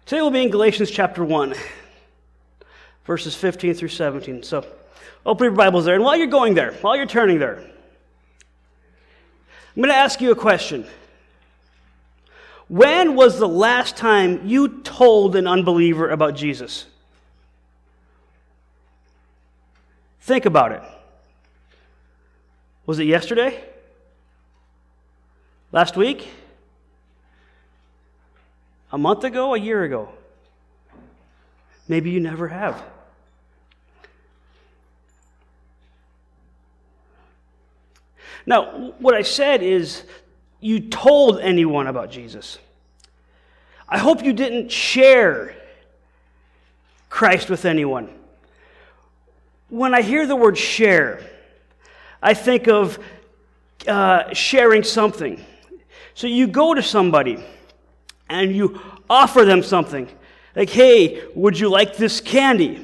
Today we'll be in Galatians chapter 1, verses 15 through 17. So open your Bibles there. And while you're going there, while you're turning there, I'm going to ask you a question. When was the last time you told an unbeliever about Jesus? Think about it. Was it yesterday? Last week? A month ago? A year ago? Maybe you never have. Now, what I said is you told anyone about Jesus. I hope you didn't share Christ with anyone. When I hear the word share, I think of sharing something. So you go to somebody and you offer them something. Like, hey, would you like this candy?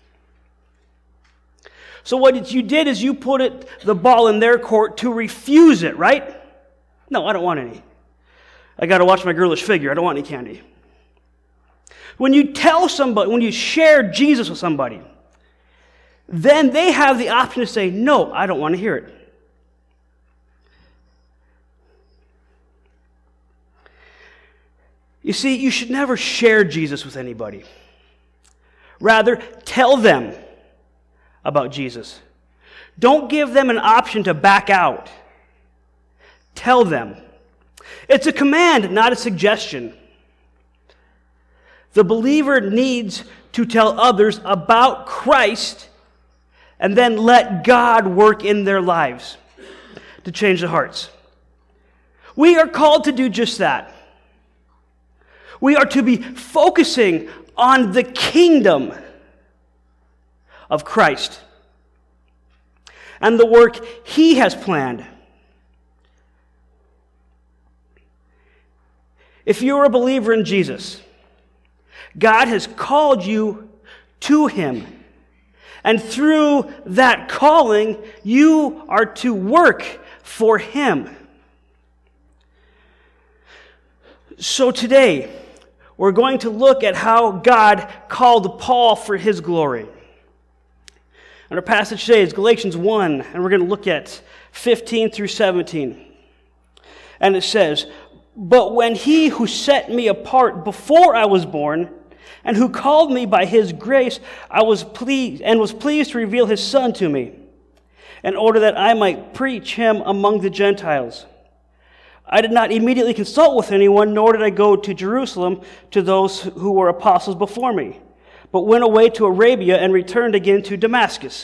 So what you did is you put the ball in their court to refuse it, right? No, I don't want any. I got to watch my girlish figure. I don't want any candy. When you tell somebody, when you share Jesus with somebody, then they have the option to say, no, I don't want to hear it. You see, you should never share Jesus with anybody. Rather, tell them about Jesus. Don't give them an option to back out. Tell them. It's a command, not a suggestion. The believer needs to tell others about Christ and then let God work in their lives to change their hearts. We are called to do just that. We are to be focusing on the kingdom of Christ and the work He has planned. If you're a believer in Jesus, God has called you to Him. And through that calling, you are to work for Him. So today, we're going to look at how God called Paul for His glory. And our passage today is Galatians 1, and we're going to look at 15 through 17. And it says, "But when He who set me apart before I was born, and who called me by His grace, was pleased to reveal His Son to me, in order that I might preach Him among the Gentiles. I did not immediately consult with anyone, nor did I go to Jerusalem to those who were apostles before me, but went away to Arabia and returned again to Damascus."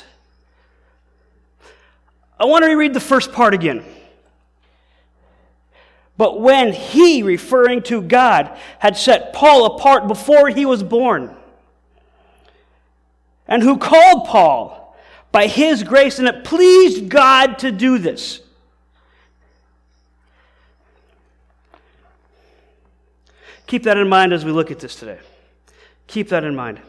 I want to reread the first part again. But when He, referring to God, had set Paul apart before he was born, and who called Paul by His grace, and it pleased God to do this. Keep that in mind as we look at this today. Keep that in mind.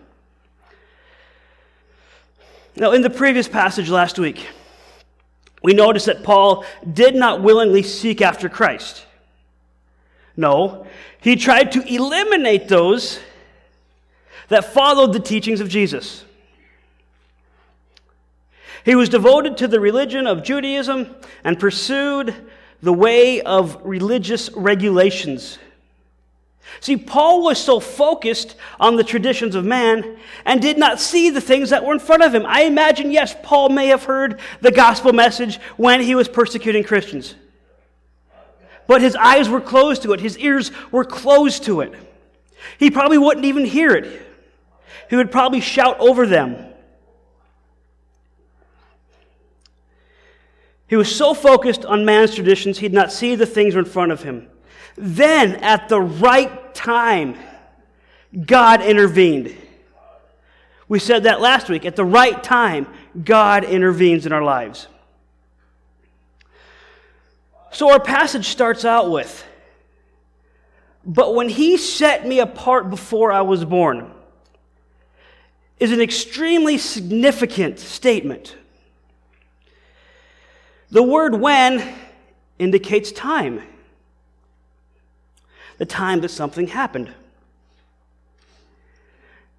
Now, in the previous passage last week, we noticed that Paul did not willingly seek after Christ. No, he tried to eliminate those that followed the teachings of Jesus. He was devoted to the religion of Judaism and pursued the way of religious regulations. See, Paul was so focused on the traditions of man and did not see the things that were in front of him. I imagine, yes, Paul may have heard the gospel message when he was persecuting Christians. But his eyes were closed to it. His ears were closed to it. He probably wouldn't even hear it. He would probably shout over them. He was so focused on man's traditions, he did not see the things in front of him. Then, at the right time, God intervened. We said that last week. At the right time, God intervenes in our lives. So our passage starts out with, "But when He set me apart before I was born," is an extremely significant statement. The word "when" indicates time. The time that something happened.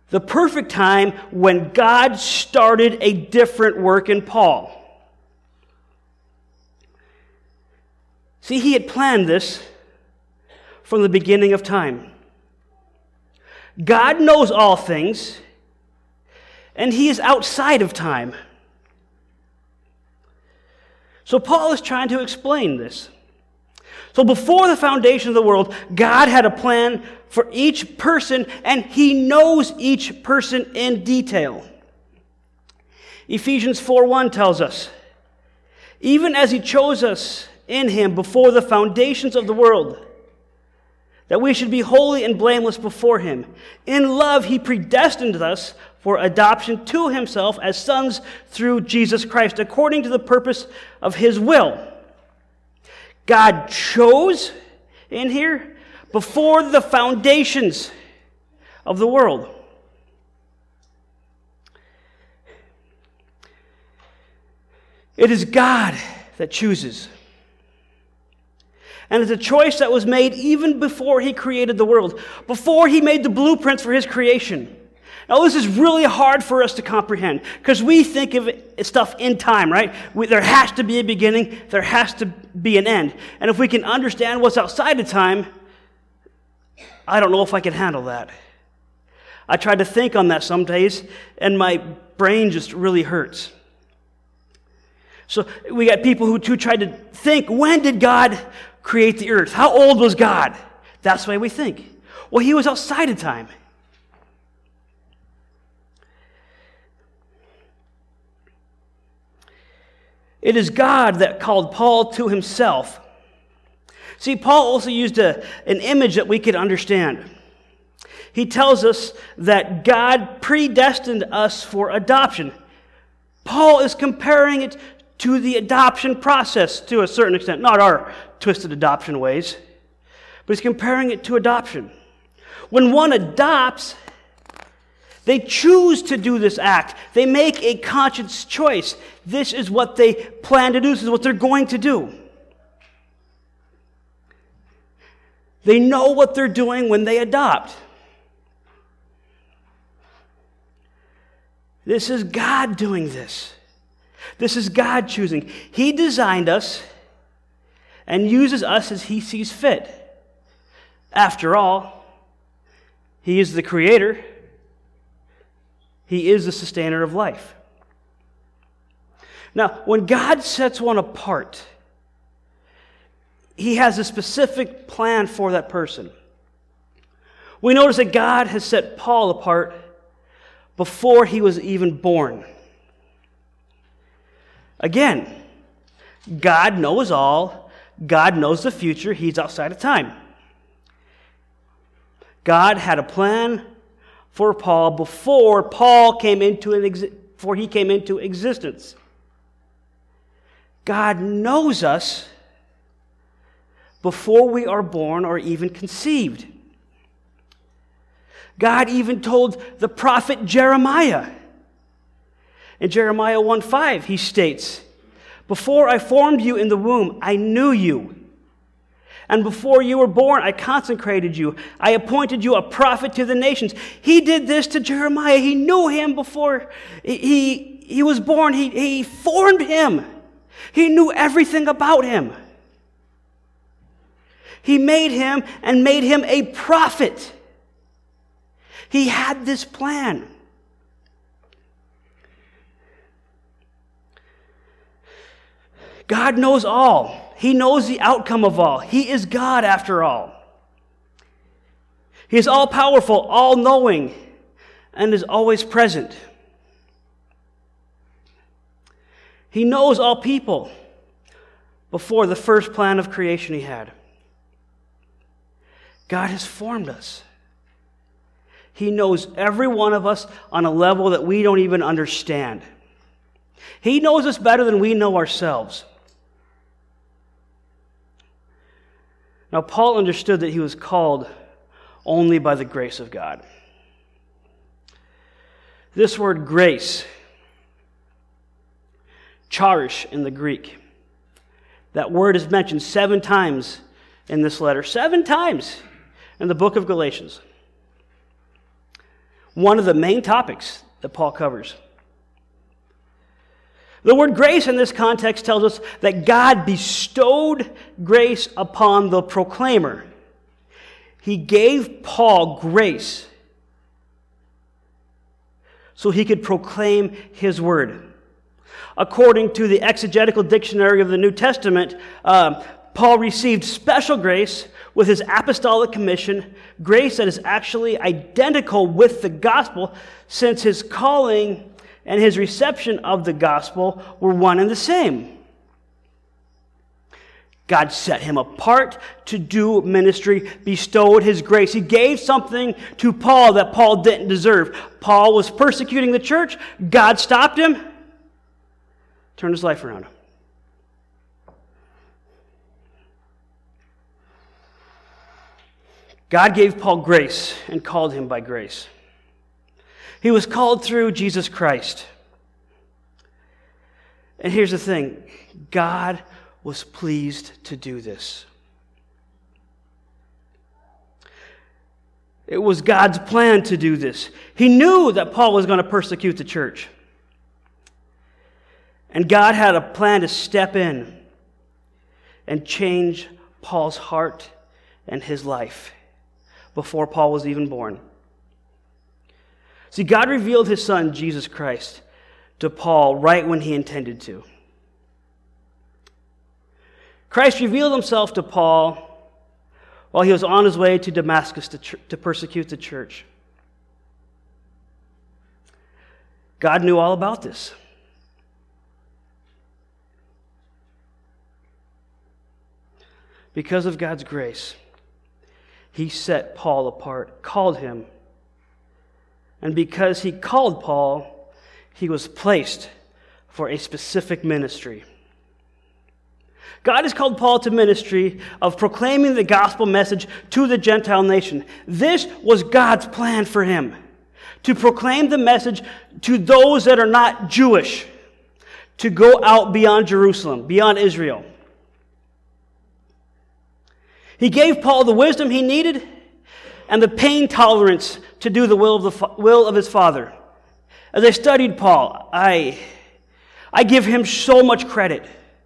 The perfect time when God started a different work in Paul. See, he had planned this from the beginning of time. God knows all things, and he is outside of time. So Paul is trying to explain this. So before the foundation of the world, God had a plan for each person, and he knows each person in detail. Ephesians 4:1 tells us, even as he chose us in him before the foundations of the world, that we should be holy and blameless before him. In love, he predestined us for adoption to himself as sons through Jesus Christ, according to the purpose of his will. God chose in here before the foundations of the world. It is God that chooses. And it's a choice that was made even before he created the world, before he made the blueprints for his creation. Now, this is really hard for us to comprehend because we think of stuff in time, right? There has to be a beginning, there has to be an end. And if we can understand what's outside of time, I don't know if I can handle that. I try to think on that some days, and my brain just really hurts. So we got people who try to think, when did God create the earth? How old was God? That's the way we think. Well, he was outside of time. It is God that called Paul to himself. See, Paul also used an image that we could understand. He tells us that God predestined us for adoption. Paul is comparing it to the adoption process to a certain extent, not our twisted adoption ways, but he's comparing it to adoption. When one adopts, they choose to do this act. They make a conscious choice. This is what they plan to do. This is what they're going to do. They know what they're doing when they adopt. This is God doing this. This is God choosing. He designed us and uses us as he sees fit. After all, he is the creator. He is the sustainer of life. Now, when God sets one apart, he has a specific plan for that person. We notice that God has set Paul apart before he was even born. Again, God knows all. God knows the future. He's outside of time. God had a plan for Paul before he came into existence. God knows us before we are born or even conceived. God even told the prophet Jeremiah. In Jeremiah 1:5, he states, "Before I formed you in the womb, I knew you. And before you were born, I consecrated you. I appointed you a prophet to the nations." He did this to Jeremiah. He knew him before he was born. He formed him. He knew everything about him. He made him and made him a prophet. He had this plan. God knows all. He knows the outcome of all. He is God after all. He is all-powerful, all-knowing, and is always present. He knows all people before the first plan of creation he had. God has formed us. He knows every one of us on a level that we don't even understand. He knows us better than we know ourselves. Now, Paul understood that he was called only by the grace of God. This word grace, charis in the Greek, that word is mentioned 7 times in this letter. 7 times in the book of Galatians. one of the main topics that Paul covers. The word grace in this context tells us that God bestowed grace upon the proclaimer. He gave Paul grace so he could proclaim his word. According to the Exegetical Dictionary of the New Testament, Paul received special grace with his apostolic commission, grace that is actually identical with the gospel, since his calling and his reception of the gospel were one and the same. God set him apart to do ministry, bestowed his grace. He gave something to Paul that Paul didn't deserve. Paul was persecuting the church. God stopped him, turned his life around. God gave Paul grace and called him by grace. He was called through Jesus Christ. And here's the thing, God was pleased to do this. It was God's plan to do this. He knew that Paul was going to persecute the church. And God had a plan to step in and change Paul's heart and his life before Paul was even born. See, God revealed his son, Jesus Christ, to Paul right when he intended to. Christ revealed himself to Paul while he was on his way to Damascus to persecute the church. God knew all about this. Because of God's grace, he set Paul apart, called him. And because he called Paul, he was placed for a specific ministry. God has called Paul to ministry of proclaiming the gospel message to the Gentile nation. This was God's plan for him, to proclaim the message to those that are not Jewish, to go out beyond Jerusalem, beyond Israel. He gave Paul the wisdom he needed and the pain tolerance to do the will of his Father. As I studied Paul, I give him so much credit.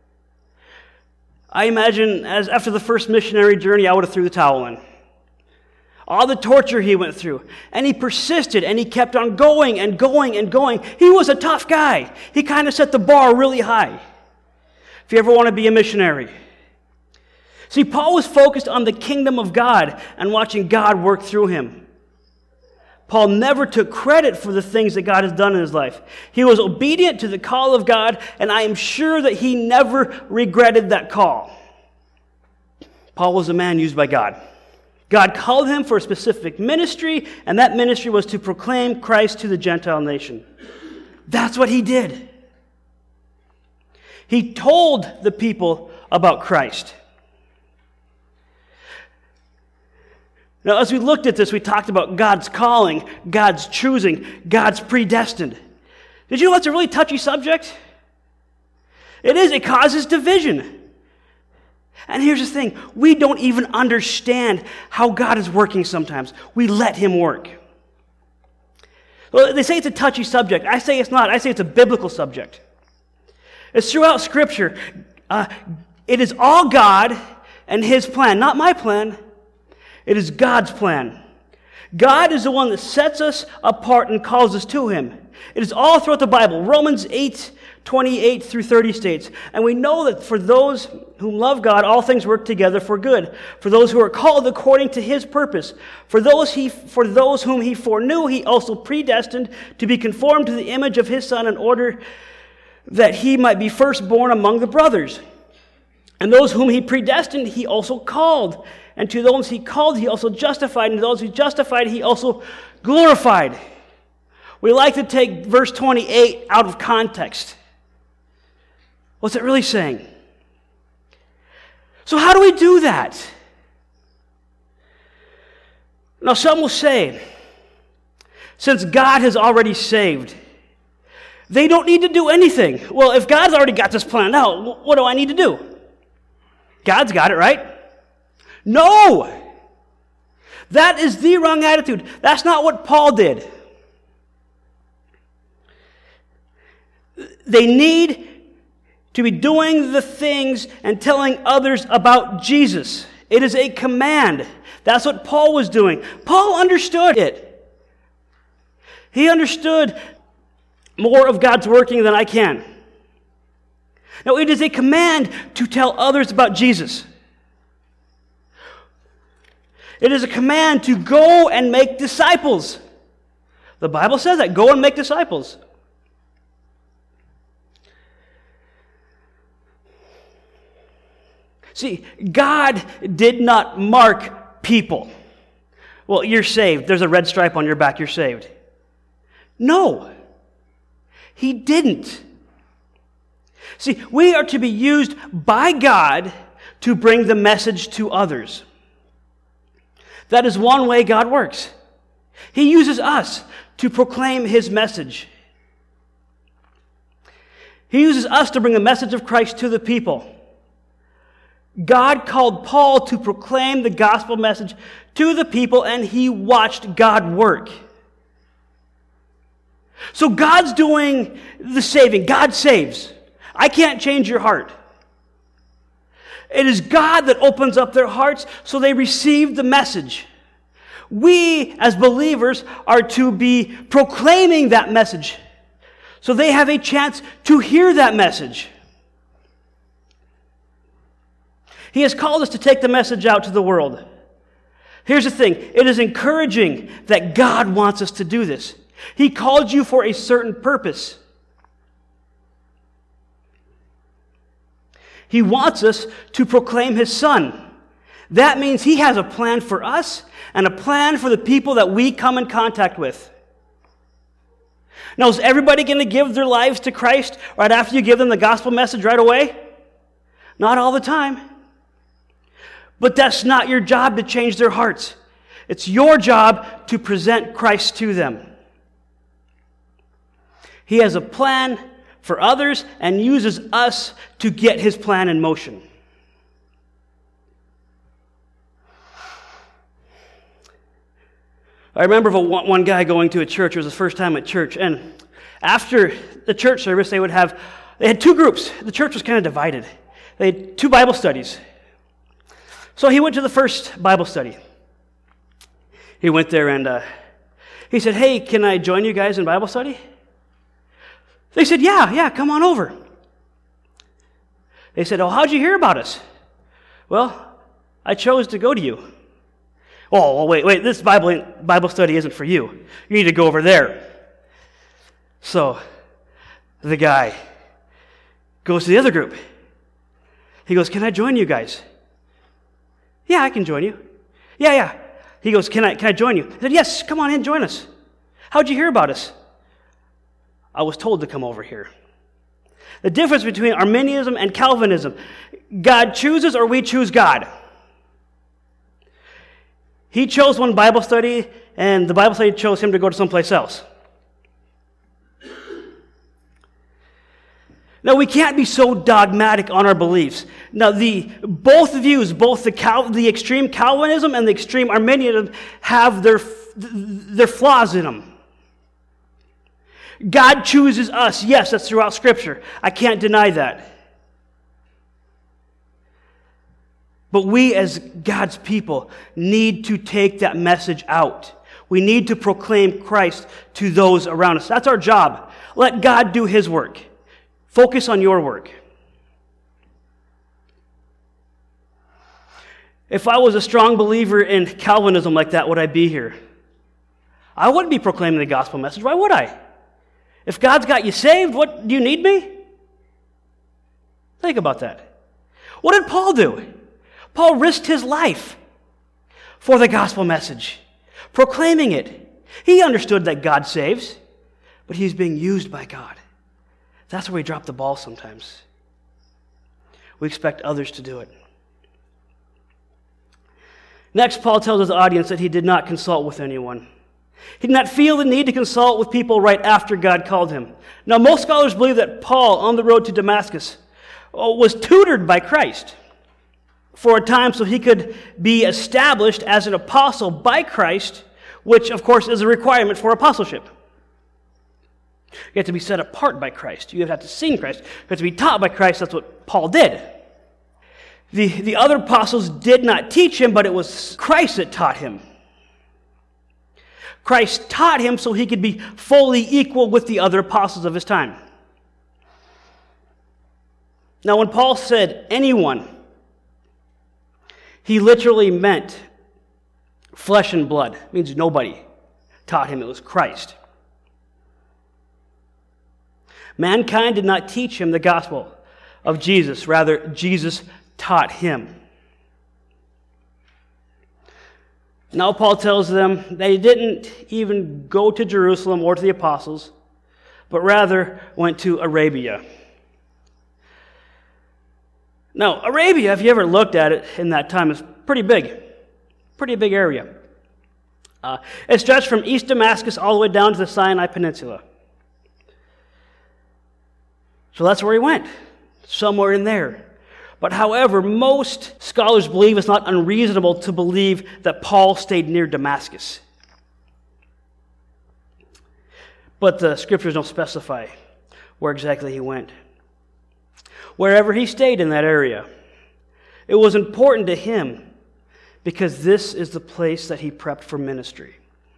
I imagine as after the first missionary journey, I would have threw the towel in. All the torture he went through. And he persisted, and he kept on going and going and going. He was a tough guy. He kind of set the bar really high. If you ever want to be a missionary. See, Paul was focused on the kingdom of God and watching God work through him. Paul never took credit for the things that God has done in his life. He was obedient to the call of God, and I am sure that he never regretted that call. Paul was a man used by God. God called him for a specific ministry, and that ministry was to proclaim Christ to the Gentile nation. That's what he did. He told the people about Christ. Now, as we looked at this, we talked about God's calling, God's choosing, God's predestined. Did you know that's a really touchy subject? It is. It causes division. And here's the thing. We don't even understand how God is working sometimes. We let him work. Well, they say it's a touchy subject. I say it's not. I say it's a biblical subject. It's throughout Scripture. It is all God and his plan, not my plan. It is God's plan. God is the one that sets us apart and calls us to him. It is all throughout the Bible. Romans 8:28 through 30 states, and we know that for those who love God, all things work together for good. For those who are called according to his purpose. For those whom he foreknew, he also predestined to be conformed to the image of his Son in order that he might be firstborn among the brothers. And those whom he predestined, he also called. And to those he called, he also justified. And to those who justified, he also glorified. We like to take verse 28 out of context. What's it really saying? So how do we do that? Now some will say, since God has already saved, they don't need to do anything. Well, if God's already got this planned out, what do I need to do? God's got it, right? No! That is the wrong attitude. That's not what Paul did. They need to be doing the things and telling others about Jesus. It is a command. That's what Paul was doing. Paul understood it. He understood more of God's working than I can. Now, it is a command to tell others about Jesus. It is a command to go and make disciples. The Bible says that. Go and make disciples. See, God did not mark people. Well, you're saved. There's a red stripe on your back. You're saved. No. He didn't. See, we are to be used by God to bring the message to others. That is one way God works. He uses us to proclaim His message. He uses us to bring the message of Christ to the people. God called Paul to proclaim the gospel message to the people, and he watched God work. So God's doing the saving. God saves. I can't change your heart. It is God that opens up their hearts so they receive the message. We, as believers, are to be proclaiming that message so they have a chance to hear that message. He has called us to take the message out to the world. Here's the thing. It is encouraging that God wants us to do this. He called you for a certain purpose. He wants us to proclaim His Son. That means He has a plan for us and a plan for the people that we come in contact with. Now, is everybody going to give their lives to Christ right after you give them the gospel message right away? Not all the time. But that's not your job to change their hearts. It's your job to present Christ to them. He has a plan for others and uses us to get His plan in motion. I remember one guy going to a church. It was his first time at church. And after the church service, they had two groups. The church was kind of divided. They had two Bible studies. So he went to the first Bible study. He went there and he said, "Hey, can I join you guys in Bible study?" They said, yeah, come on over. They said, "Oh, how'd you hear about us?" "Well, I chose to go to you." "Oh, well, wait, this Bible study isn't for you. You need to go over there." So the guy goes to the other group. He goes, "Can I join you guys?" "Yeah, I can join you." Yeah. He goes, Can I join you?" He said, "Yes, come on in, join us." "How'd you hear about us?" "I was told to come over here." The difference between Arminianism and Calvinism: God chooses or we choose God. He chose one Bible study, and the Bible study chose him to go to someplace else. Now, we can't be so dogmatic on our beliefs. Now, both views, both the extreme Calvinism and the extreme Arminianism, have their flaws in them. God chooses us. Yes, that's throughout Scripture. I can't deny that. But we, as God's people, need to take that message out. We need to proclaim Christ to those around us. That's our job. Let God do His work. Focus on your work. If I was a strong believer in Calvinism like that, would I be here? I wouldn't be proclaiming the gospel message. Why would I? If God's got you saved, what do you need me? Think about that. What did Paul do? Paul risked his life for the gospel message, proclaiming it. He understood that God saves, but he's being used by God. That's where we drop the ball sometimes. We expect others to do it. Next, Paul tells his audience that he did not consult with anyone. He did not feel the need to consult with people right after God called him. Now, most scholars believe that Paul, on the road to Damascus, was tutored by Christ for a time so he could be established as an apostle by Christ, which, of course, is a requirement for apostleship. You have to be set apart by Christ. You have to see Christ. You have to be taught by Christ. That's what Paul did. The other apostles did not teach him, but it was Christ that taught him. Christ taught him so he could be fully equal with the other apostles of his time. Now, when Paul said anyone, he literally meant flesh and blood. It means nobody taught him. It was Christ. Mankind did not teach him the gospel of Jesus. Rather, Jesus taught him. Now Paul tells them that he didn't even go to Jerusalem or to the apostles, but rather went to Arabia. Now, Arabia, if you ever looked at it in that time, is pretty big area. It stretched from East Damascus all the way down to the Sinai Peninsula. So that's where he went, somewhere in there. But however, most scholars believe it's not unreasonable to believe that Paul stayed near Damascus. But the scriptures don't specify where exactly he went. Wherever he stayed in that area, it was important to him because this is the place that he prepped for ministry.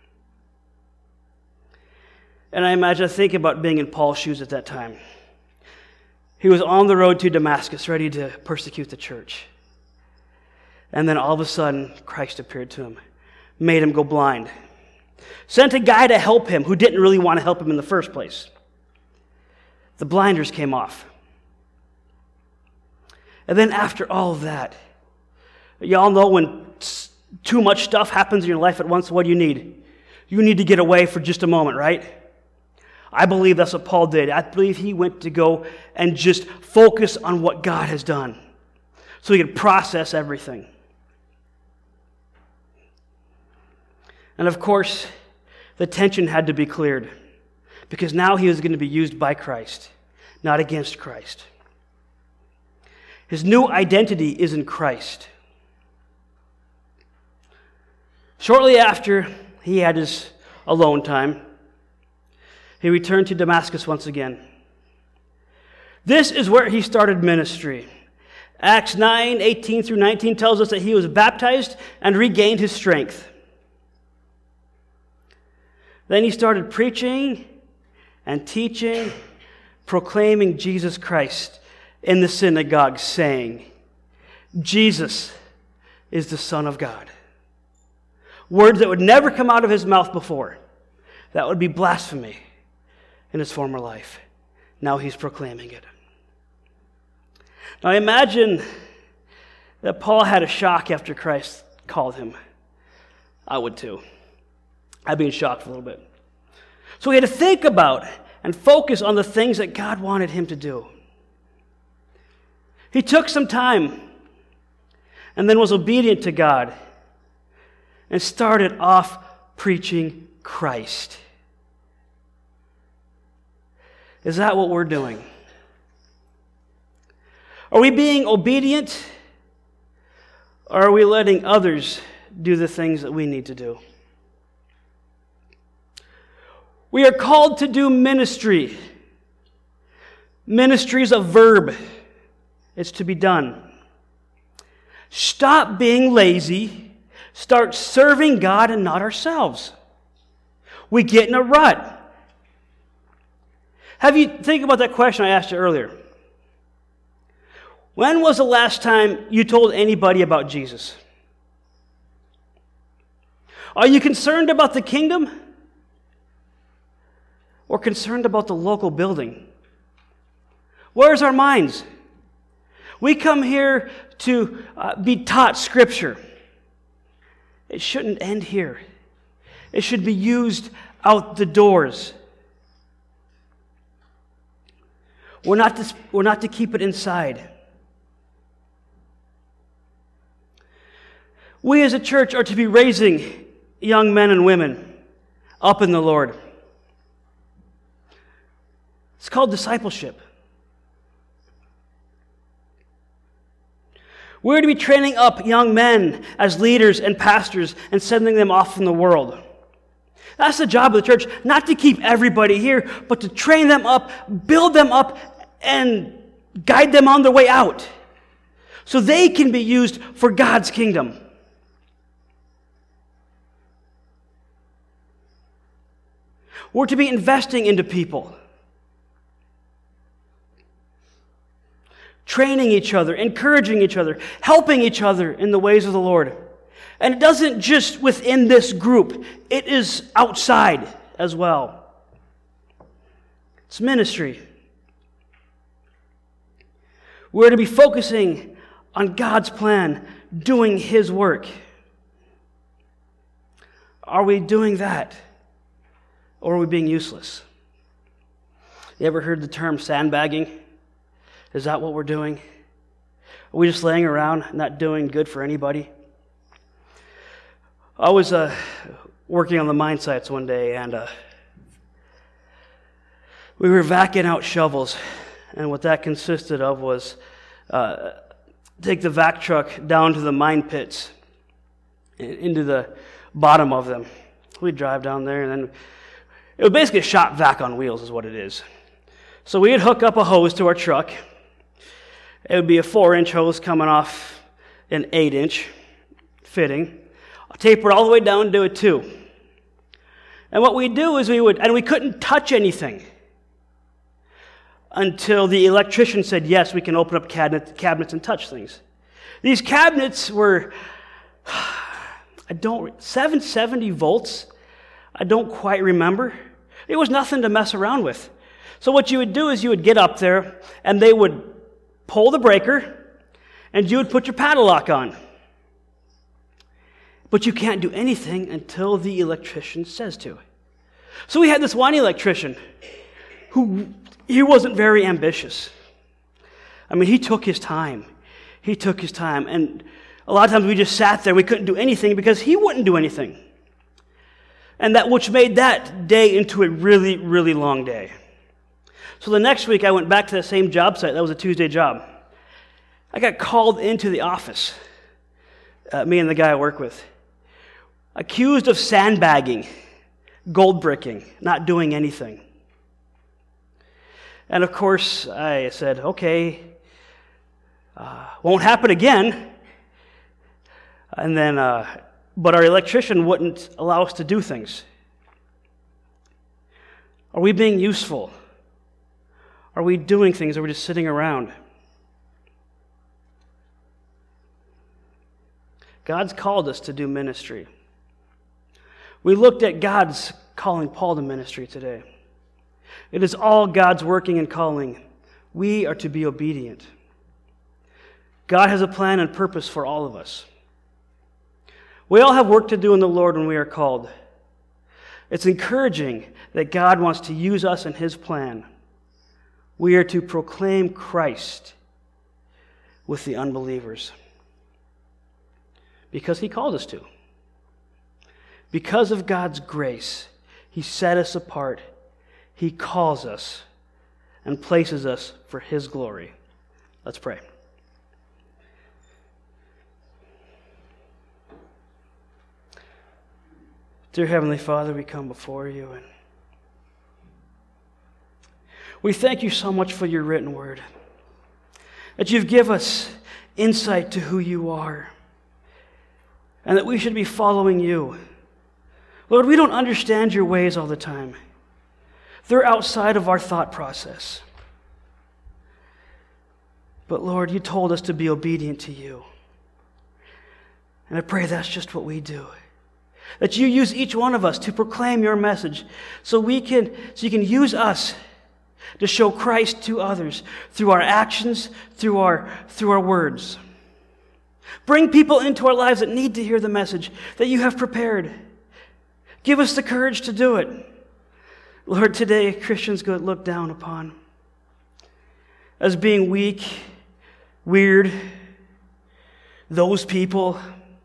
And I think about being in Paul's shoes at that time. He was on the road to Damascus, ready to persecute the church. And then all of a sudden, Christ appeared to him, made him go blind, sent a guy to help him who didn't really want to help him in the first place. The blinders came off. And then after all of that, y'all know when too much stuff happens in your life at once, what do you need? You need to get away for just a moment, right? I believe that's what Paul did. I believe he went to go and just focus on what God has done so he could process everything. And of course, the tension had to be cleared because now he was going to be used by Christ, not against Christ. His new identity is in Christ. Shortly after he had his alone time, he returned to Damascus once again. This is where he started ministry. Acts 9:18 through 19 tells us that he was baptized and regained his strength. Then he started preaching and teaching, proclaiming Jesus Christ in the synagogue, saying, Jesus is the Son of God. Words that would never come out of his mouth before. That would be blasphemy in his former life. Now he's proclaiming it. Now imagine that Paul had a shock after Christ called him. I would too. I'd be in shock for a little bit. So he had to think about and focus on the things that God wanted him to do. He took some time and then was obedient to God and started off preaching Christ. Is that what we're doing? Are we being obedient, or are we letting others do the things that we need to do? We are called to do ministry. Ministry is a verb. It's to be done. Stop being lazy. Start serving God and not ourselves. We get in a rut. Think about that question I asked you earlier. When was the last time you told anybody about Jesus? Are you concerned about the kingdom? Or concerned about the local building? Where's our minds? We come here to be taught Scripture. It shouldn't end here. It should be used out the doors. We're not to keep it inside. We as a church are to be raising young men and women up in the Lord. It's called discipleship. We're to be training up young men as leaders and pastors and sending them off in the world. That's the job of the church, not to keep everybody here, but to train them up, build them up, and guide them on their way out so they can be used for God's kingdom. We're to be investing into people, training each other, encouraging each other, helping each other in the ways of the Lord. And it doesn't just within this group, it is outside as well. It's ministry. We're to be focusing on God's plan, doing His work. Are we doing that? Or are we being useless? You ever heard the term sandbagging? Is that what we're doing? Are we just laying around, not doing good for anybody? I was working on the mine sites one day, and we were vacuuming out shovels. And what that consisted of was take the vac truck down to the mine pits, into the bottom of them. We'd drive down there, and then it was basically a shop vac on wheels is what it is. So we'd hook up a hose to our truck. It would be a 4-inch hose coming off an 8-inch fitting. I'll taper it all the way down to a 2. And what we'd do is we couldn't touch anything until the electrician said, yes, we can open up cabinets and touch things. These cabinets were, 770 volts. I don't quite remember. It was nothing to mess around with. So what you would do is you would get up there, and they would pull the breaker, and you would put your padlock on. But you can't do anything until the electrician says to. So we had this one electrician he wasn't very ambitious. I mean, he took his time. And a lot of times we just sat there. We couldn't do anything because he wouldn't do anything. And that which made that day into a really, really long day. So the next week I went back to the same job site. That was a Tuesday job. I got called into the office, me and the guy I work with, accused of sandbagging, gold bricking, not doing anything. And of course I said, okay, won't happen again. And then, but our electrician wouldn't allow us to do things. Are we being useful? Are we doing things, or are we just sitting around? God's called us to do ministry. We looked at God's calling Paul to ministry today. It is all God's working and calling. We are to be obedient. God has a plan and purpose for all of us. We all have work to do in the Lord when we are called. It's encouraging that God wants to use us in His plan. We are to proclaim Christ with the unbelievers because He called us to. Because of God's grace, He set us apart. He calls us and places us for His glory. Let's pray. Dear Heavenly Father, we come before You, and we thank You so much for Your written word, that You've given us insight to who You are, and that we should be following You. Lord, we don't understand Your ways all the time. They're outside of our thought process. But Lord, You told us to be obedient to You. And I pray that's just what we do. That You use each one of us to proclaim Your message so You can use us to show Christ to others through our actions, through our words. Bring people into our lives that need to hear the message that You have prepared. Give us the courage to do it. Lord, today Christians get looked down upon as being weak, weird, those people.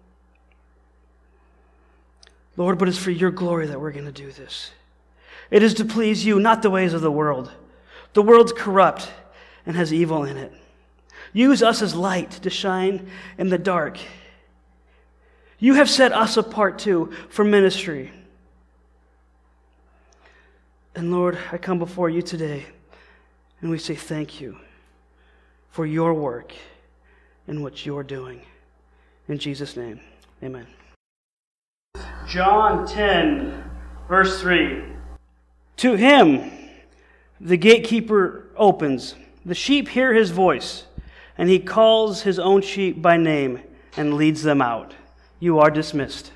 Lord, but it's for Your glory that we're going to do this. It is to please You, not the ways of the world. The world's corrupt and has evil in it. Use us as light to shine in the dark. You have set us apart too for ministry. And Lord, I come before you today, and we say thank you for your work and what you're doing. In Jesus' name, amen. John 10, verse 3. To him the gatekeeper opens. The sheep hear his voice, and he calls his own sheep by name and leads them out. You are dismissed.